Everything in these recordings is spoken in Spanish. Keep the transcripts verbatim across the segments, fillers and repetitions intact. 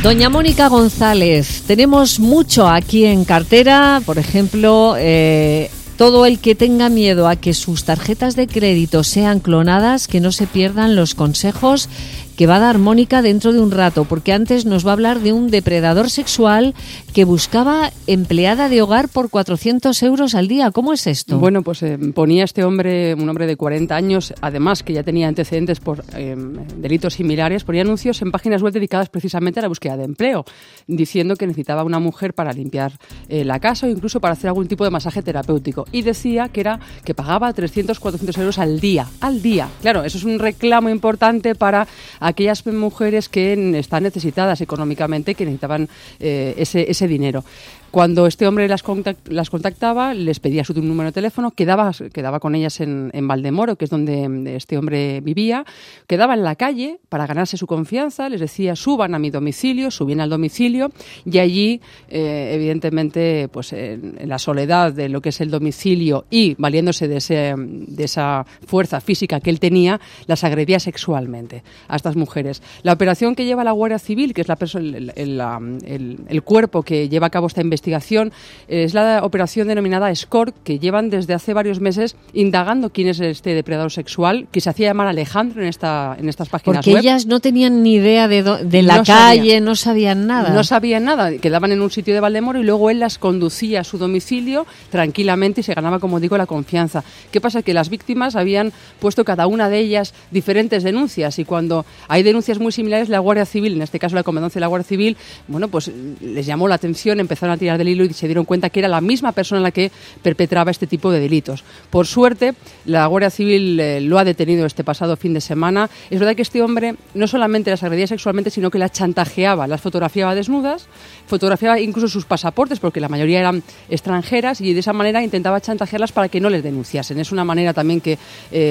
Doña Mónica González, tenemos mucho aquí en cartera, por ejemplo, eh, todo el que tenga miedo a que sus tarjetas de crédito sean clonadas, que no se pierdan los consejos que va a dar Mónica dentro de un rato, porque antes nos va a hablar de un depredador sexual que buscaba empleada de hogar por cuatrocientos euros al día. ¿Cómo es esto? Bueno, pues eh, ponía este hombre, un hombre de cuarenta años, además que ya tenía antecedentes por eh, delitos similares, ponía anuncios en páginas web dedicadas precisamente a la búsqueda de empleo, diciendo que necesitaba una mujer para limpiar eh, la casa o incluso para hacer algún tipo de masaje terapéutico. Y decía que era que pagaba trescientos, cuatrocientos euros al día, al día. Claro, eso es un reclamo importante para aquellas mujeres que están necesitadas económicamente, que necesitaban eh, ese, ese dinero. Cuando este hombre las, contact, las contactaba, les pedía su número de teléfono, quedaba, quedaba con ellas en, en Valdemoro, que es donde este hombre vivía, quedaba en la calle para ganarse su confianza, les decía suban a mi domicilio, subían al domicilio y allí, eh, evidentemente, pues en, en la soledad de lo que es el domicilio y valiéndose de, ese, de esa fuerza física que él tenía, las agredía sexualmente a estas mujeres. La operación que lleva la Guardia Civil, que es la perso- el, el, el, el cuerpo que lleva a cabo esta investigación, investigación es la operación denominada SCORE, que llevan desde hace varios meses indagando quién es este depredador sexual, que se hacía llamar Alejandro en esta en estas páginas Porque web. Porque ellas no tenían ni idea de, do, de la no calle, sabían. no sabían nada. No sabían nada, quedaban en un sitio de Valdemoro y luego él las conducía a su domicilio tranquilamente y se ganaba, como digo, la confianza. ¿Qué pasa? Que las víctimas habían puesto cada una de ellas diferentes denuncias y cuando hay denuncias muy similares, la Guardia Civil, en este caso la Comandancia de la Guardia Civil, bueno, pues les llamó la atención, empezaron a tirar del hilo y se dieron cuenta que era la misma persona la que perpetraba este tipo de delitos. Por suerte, la Guardia Civil eh, lo ha detenido este pasado fin de semana. Es verdad que este hombre no solamente las agredía sexualmente, sino que las chantajeaba, las fotografiaba desnudas, fotografiaba incluso sus pasaportes, porque la mayoría eran extranjeras, y de esa manera intentaba chantajearlas para que no les denunciasen. Es una manera también que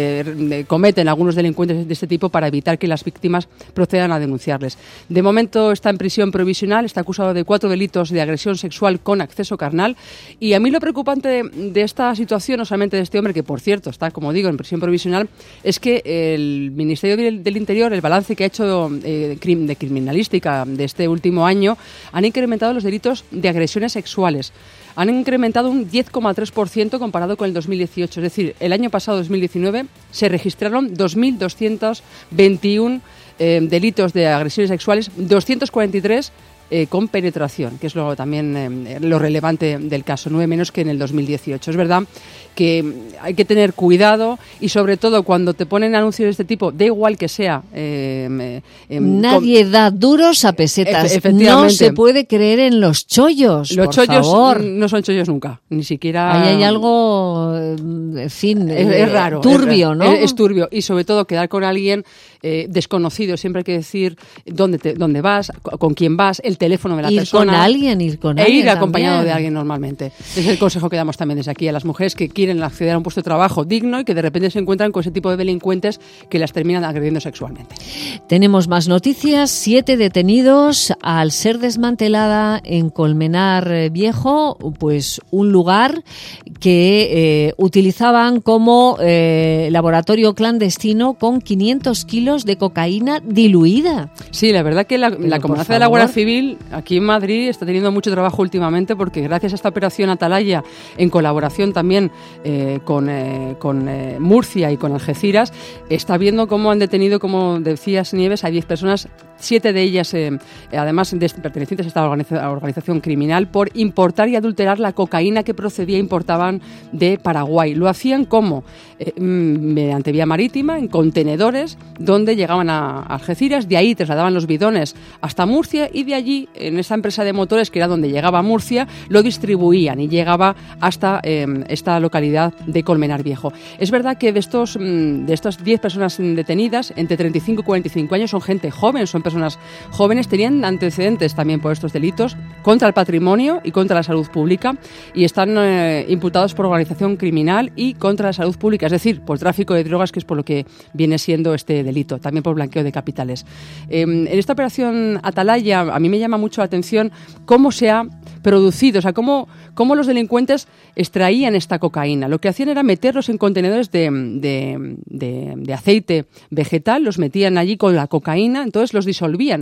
eh, cometen algunos delincuentes de este tipo para evitar que las víctimas procedan a denunciarles. De momento está en prisión provisional, está acusado de cuatro delitos de agresión sexual con acceso carnal, y a mí lo preocupante de, de esta situación, no solamente de este hombre, que por cierto está, como digo, en prisión provisional, es que el Ministerio del, del Interior, el balance que ha hecho eh, de criminalística de este último año, han incrementado los delitos de agresiones sexuales. Han incrementado un diez coma tres por ciento comparado con el dos mil dieciocho. Es decir, el año pasado, dos mil diecinueve, se registraron dos mil doscientos veintiuno eh, delitos de agresiones sexuales, doscientos cuarenta y tres Eh, con penetración, que es lo, también eh, lo relevante del caso, nueve menos que en el dos mil dieciocho. Es verdad que hay que tener cuidado y sobre todo cuando te ponen anuncios de este tipo, da igual que sea. Eh, eh, Nadie con... da duros a pesetas. Efe- no se puede creer en los chollos. Los por chollos favor. no son chollos nunca, ni siquiera. Ahí hay algo, en fin, es, es raro, turbio, es, ¿no? Es, es turbio y sobre todo quedar con alguien eh, desconocido. Siempre hay que decir dónde te, dónde vas, con quién vas, el teléfono de la ir persona. Ir con alguien, ir con e alguien. ir acompañado también. de alguien normalmente. Es el consejo que damos también desde aquí a las mujeres que quieren acceder a un puesto de trabajo digno y que de repente se encuentran con ese tipo de delincuentes que las terminan agrediendo sexualmente. Tenemos más noticias. Siete detenidos al ser desmantelada en Colmenar Viejo, pues un lugar que eh, utilizaban como eh, laboratorio clandestino con quinientos kilos de cocaína diluida. Sí, la verdad que la, la Comandancia de la Guardia Civil aquí en Madrid está teniendo mucho trabajo últimamente porque gracias a esta operación Atalaya, en colaboración también eh, con, eh, con eh, Murcia y con Algeciras, está viendo cómo han detenido, como decías Nieves, a diez personas, siete de ellas eh, además de, pertenecientes a esta organiza, organización criminal, por importar y adulterar la cocaína que procedía e importaban de Paraguay. Lo hacían como eh, mediante vía marítima, en contenedores, donde llegaban a Algeciras, de ahí trasladaban los bidones hasta Murcia y de allí, en esa empresa de motores que era donde llegaba a Murcia, lo distribuían y llegaba hasta eh, esta localidad de Colmenar Viejo. Es verdad que de estos de estas diez personas detenidas, entre treinta y cinco y cuarenta y cinco años, son gente joven, son personas jóvenes, tenían antecedentes también por estos delitos contra el patrimonio y contra la salud pública y están eh, imputados por organización criminal y contra la salud pública, es decir, por tráfico de drogas, que es por lo que viene siendo este delito, también por blanqueo de capitales. Eh, en esta operación Atalaya, a mí me llama mucho la atención cómo se ha producido, o sea, cómo, cómo los delincuentes extraían esta cocaína. Lo que hacían era meterlos en contenedores de, de, de, de aceite vegetal, los metían allí con la cocaína, entonces los disolvían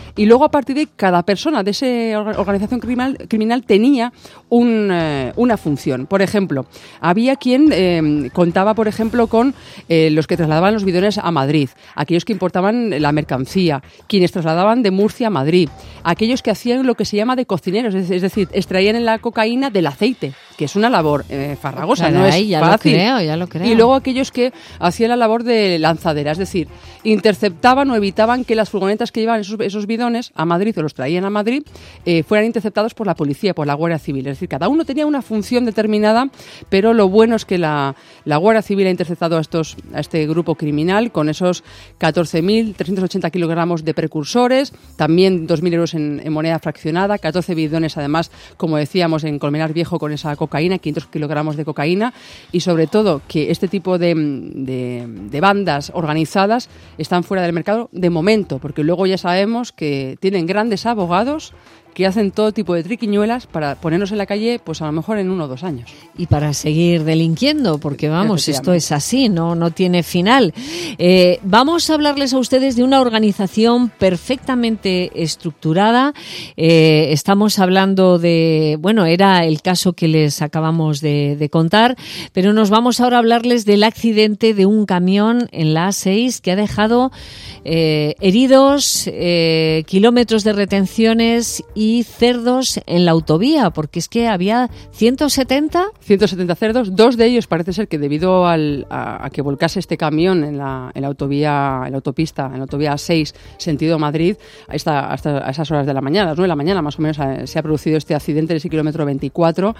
Y luego, a partir de ahí, cada persona de esa organización criminal, criminal tenía un, eh, una función. Por ejemplo, había quien eh, contaba, por ejemplo, con eh, los que trasladaban los bidones a Madrid, aquellos que importaban la mercancía, quienes trasladaban de Murcia a Madrid, aquellos que hacían lo que se llama de cocineros, es, es decir, extraían la cocaína del aceite, que es una labor eh, farragosa, Caray, no es ya fácil. Lo creo, ya lo creo. Y luego aquellos que hacían la labor de lanzadera, es decir, interceptaban o evitaban que las furgonetas que llevaban esos, esos bidones a Madrid o los traían a Madrid eh, fueran interceptados por la policía, por la Guardia Civil. Es decir, cada uno tenía una función determinada, pero lo bueno es que la, la Guardia Civil ha interceptado a, estos, a este grupo criminal con esos catorce mil trescientos ochenta kilogramos de precursores, también dos mil euros en, en moneda fraccionada, catorce bidones además, como decíamos, en Colmenar Viejo con esa cocaína, quinientos kilogramos de cocaína, y sobre todo que este tipo de, de, de bandas organizadas están fuera del mercado de momento, porque luego ya sabemos que tienen grandes abogados que hacen todo tipo de triquiñuelas para ponernos en la calle, pues a lo mejor en uno o dos años. Y para seguir delinquiendo, porque vamos, esto es así, no, no tiene final. Eh, vamos a hablarles a ustedes de una organización perfectamente estructurada. Eh, estamos hablando de, bueno, era el caso que les acabamos de, de contar, pero nos vamos ahora a hablarles del accidente de un camión en la A seis que ha dejado eh, heridos, eh, kilómetros de retenciones y cerdos en la autovía, porque es que había ciento setenta ciento setenta cerdos, dos de ellos parece ser que debido al, a, a que volcase este camión en la, en la autovía, en la autopista, en la autovía A seis, sentido Madrid, hasta, hasta a esas horas de la mañana, a las nueve de la mañana más o menos, se ha producido este accidente en ese kilómetro veinticuatro.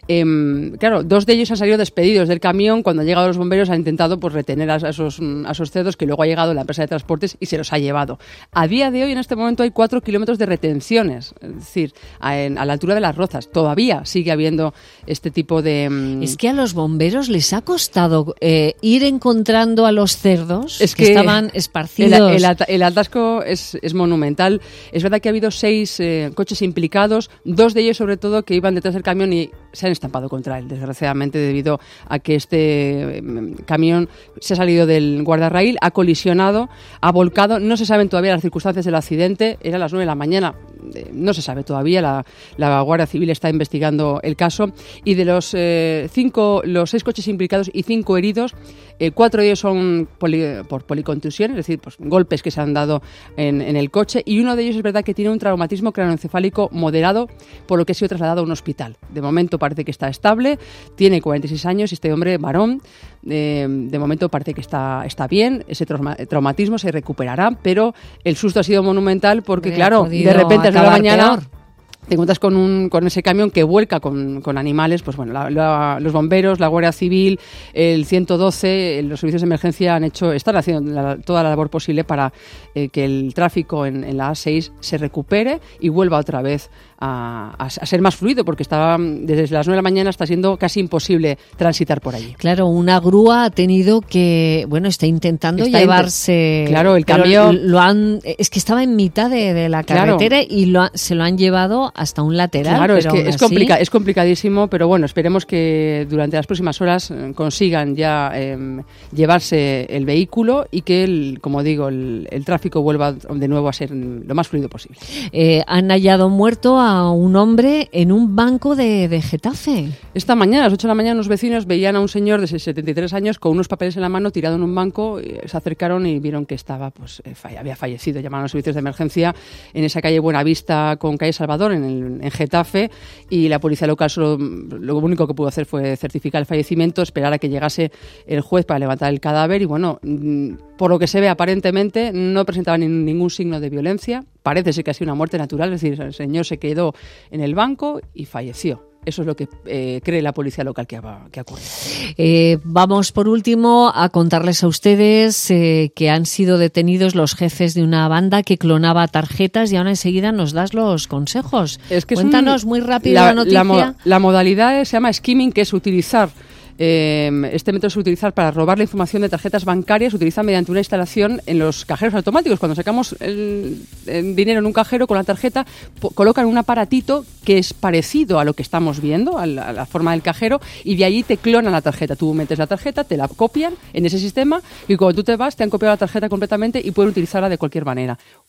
Eh, claro, dos de ellos han salido despedidos del camión. Cuando han llegado los bomberos han intentado pues retener a esos, a esos cerdos, que luego ha llegado la empresa de transportes y se los ha llevado. A día de hoy, en este momento, hay cuatro kilómetros de retenciones, es decir, a, en, a la altura de Las Rozas. Todavía sigue habiendo este tipo de... Um... Es que a los bomberos les ha costado eh, ir encontrando a los cerdos es que, que estaban esparcidos. El, el, el atasco es, es monumental. Es verdad que ha habido seis eh, coches implicados, dos de ellos sobre todo que iban detrás del camión y se han estampado contra él, desgraciadamente, debido a que este eh, camión se ha salido del guardarraíl, ha colisionado, ha volcado. No se saben todavía las circunstancias del accidente, era a las nueve de la mañana, eh, no se sabe todavía, la, la Guardia Civil está investigando el caso, y de los eh, cinco, los seis coches implicados y cinco heridos, eh, cuatro de ellos son poli, por policontusión, es decir, pues, golpes que se han dado en, en el coche, y uno de ellos es verdad que tiene un traumatismo craneoencefálico moderado, por lo que ha sido trasladado a un hospital. De momento parece que está estable, tiene cuarenta y seis años y este hombre, varón, eh, de momento parece que está, está bien, ese trauma, traumatismo se recuperará, pero el susto ha sido monumental porque, Me claro, de repente a las nueve de la mañana... Peor. Te encuentras con un con ese camión que vuelca con, con animales, pues bueno, la, la, los bomberos, la Guardia Civil, el ciento doce, los servicios de emergencia han hecho, están haciendo la, toda la labor posible para eh, que el tráfico en, en la A seis se recupere y vuelva otra vez a, a, a ser más fluido, porque estaba desde las nueve de la mañana está siendo casi imposible transitar por allí. Claro, una grúa ha tenido que, bueno, está intentando está llevarse... Inter... Claro, el camión... Lo han, es que estaba en mitad de, de la carretera, claro, y lo, se lo han llevado hasta un lateral. Claro, pero es que es, así... complica, es complicadísimo, pero bueno, esperemos que durante las próximas horas eh, consigan ya eh, llevarse el vehículo y que, el, como digo, el, el tráfico vuelva de nuevo a ser lo más fluido posible. Eh, han hallado muerto a un hombre en un banco de, de Getafe. Esta mañana, a las ocho de la mañana, unos vecinos veían a un señor de setenta y tres años con unos papeles en la mano tirado en un banco, se acercaron y vieron que estaba, pues, eh, había fallecido. Llamaron a los servicios de emergencia en esa calle Buenavista con calle Salvador, en, el, en Getafe, y la policía local solo, lo único que pudo hacer fue certificar el fallecimiento, esperar a que llegase el juez para levantar el cadáver y, bueno, por lo que se ve, aparentemente no presentaba ni, ningún signo de violencia. Parece ser que ha sido una muerte natural, es decir, el señor se quedó en el banco y falleció. Eso es lo que eh, cree la policía local que ha, que ha ocurrido. Eh, vamos, por último, a contarles a ustedes eh, que han sido detenidos los jefes de una banda que clonaba tarjetas, y ahora enseguida nos das los consejos. Es que Cuéntanos es un, muy rápido la, la noticia. La, mo, la modalidad se llama skimming, que es utilizar... Eh, este método es utilizar para robar la información de tarjetas bancarias, se utiliza mediante una instalación en los cajeros automáticos. Cuando sacamos el, el dinero en un cajero con la tarjeta, po- colocan un aparatito que es parecido a lo que estamos viendo, a la, a la forma del cajero, y de allí te clonan la tarjeta. Tú metes la tarjeta, te la copian en ese sistema, y cuando tú te vas te han copiado la tarjeta completamente y pueden utilizarla de cualquier manera.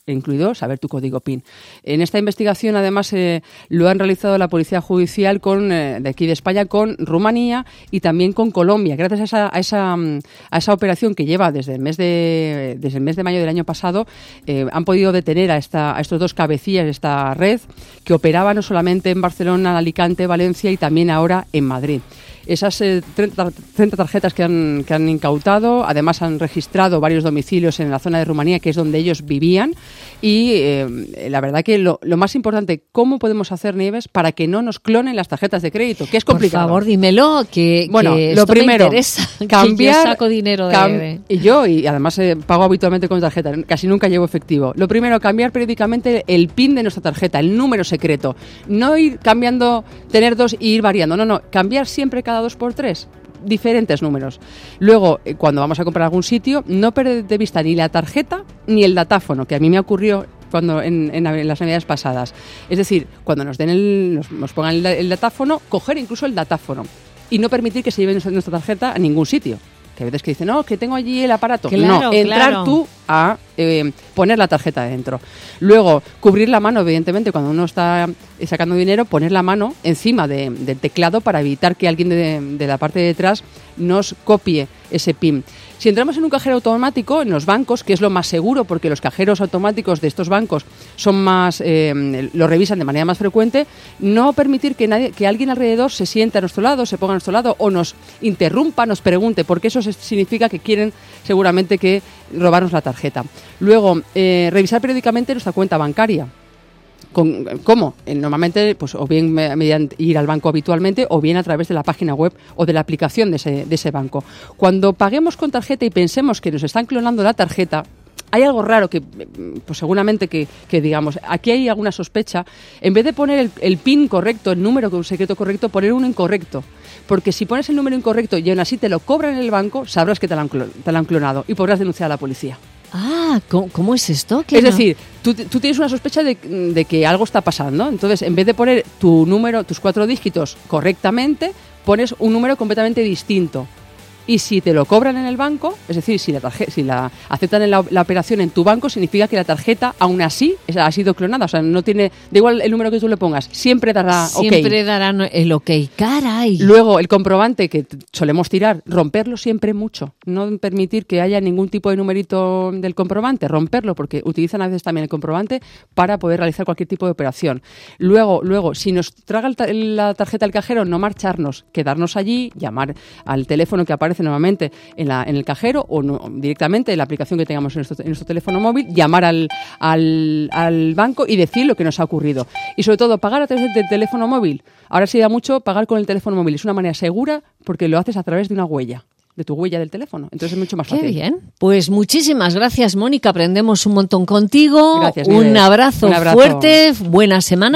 incluido saber tu código PIN. En esta investigación, además, eh, lo han realizado la Policía Judicial con, eh, de aquí de España con Rumanía y también con Colombia. Gracias a esa, a esa, a esa operación que lleva desde el mes de, desde el mes de mayo del año pasado, eh, han podido detener a, esta, a estos dos cabecillas de esta red que operaba no solamente en Barcelona, Alicante, Valencia y también ahora en Madrid. Esas eh, treinta, treinta tarjetas que han, que han incautado, además han registrado varios domicilios en la zona de Rumanía, que es donde ellos vivían, y eh, la verdad que lo, lo más importante, ¿cómo podemos hacer, Nieves, para que no nos clonen las tarjetas de crédito? Que es complicado. Por favor, dímelo, que, bueno, que lo esto primero, me interesa, cambiar, que yo saco dinero de... cam- y yo, y además eh, pago habitualmente con tarjeta, casi nunca llevo efectivo. Lo primero, cambiar periódicamente el PIN de nuestra tarjeta, el número secreto. No ir cambiando, tener dos y ir variando, no, no, cambiar siempre cada dos por tres, diferentes números. Luego, eh, cuando vamos a comprar algún sitio, no perder de vista ni la tarjeta ni el datáfono, que a mí me ocurrió cuando en, en, en las navidades pasadas. Es decir, cuando nos den el, nos, nos pongan el, el datáfono, coger incluso el datáfono y no permitir que se lleve nuestra tarjeta a ningún sitio. Que a veces que dicen, no, que tengo allí el aparato. Claro, no, entrar claro. tú a eh, poner la tarjeta dentro. Luego, cubrir la mano, evidentemente, cuando uno está sacando dinero, poner la mano encima de, del teclado para evitar que alguien de, de la parte de detrás nos copie ese PIN. Si entramos en un cajero automático, en los bancos, que es lo más seguro, porque los cajeros automáticos de estos bancos son más, eh, lo revisan de manera más frecuente, no permitir que nadie, que alguien alrededor se siente a nuestro lado, se ponga a nuestro lado o nos interrumpa, nos pregunte, porque eso significa que quieren seguramente que robarnos la tarjeta. Luego, eh, revisar periódicamente nuestra cuenta bancaria. Con, ¿Cómo? Eh, normalmente, pues o bien mediante ir al banco habitualmente o bien a través de la página web o de la aplicación de ese, de ese banco. Cuando paguemos con tarjeta y pensemos que nos están clonando la tarjeta, hay algo raro que, pues seguramente que, que digamos, aquí hay alguna sospecha. En vez de poner el, el PIN correcto, el número secreto correcto, poner uno incorrecto. Porque si pones el número incorrecto y aún así te lo cobran en el banco, sabrás que te lo han, te lo han clonado y podrás denunciar a la policía. Ah, ¿cómo, cómo es esto? Es no? decir, tú, tú tienes una sospecha de, de que algo está pasando. Entonces, en vez de poner tu número, tus cuatro dígitos correctamente, pones un número completamente distinto. Y si te lo cobran en el banco, es decir, si la, tarjeta, si la aceptan la, la operación en tu banco, significa que la tarjeta, aún así, ha sido clonada. O sea, no tiene, da igual el número que tú le pongas, siempre dará siempre ok. Siempre dará el ok. Caray. Luego, el comprobante que solemos tirar, romperlo siempre mucho. No permitir que haya ningún tipo de numerito del comprobante, romperlo, porque utilizan a veces también el comprobante para poder realizar cualquier tipo de operación. Luego, luego si nos traga el, la tarjeta el cajero, no marcharnos, quedarnos allí, llamar al teléfono que aparece nuevamente en, la, en el cajero o no, directamente en la aplicación que tengamos en nuestro, en nuestro teléfono móvil, llamar al, al, al banco y decir lo que nos ha ocurrido. Y sobre todo, pagar a través del teléfono móvil. Ahora se da mucho pagar con el teléfono móvil. Es una manera segura porque lo haces a través de una huella, de tu huella del teléfono. Entonces es mucho más fácil. Qué bien. Pues muchísimas gracias, Mónica. Aprendemos un montón contigo. Gracias, un abrazo, un abrazo fuerte. Buena semana.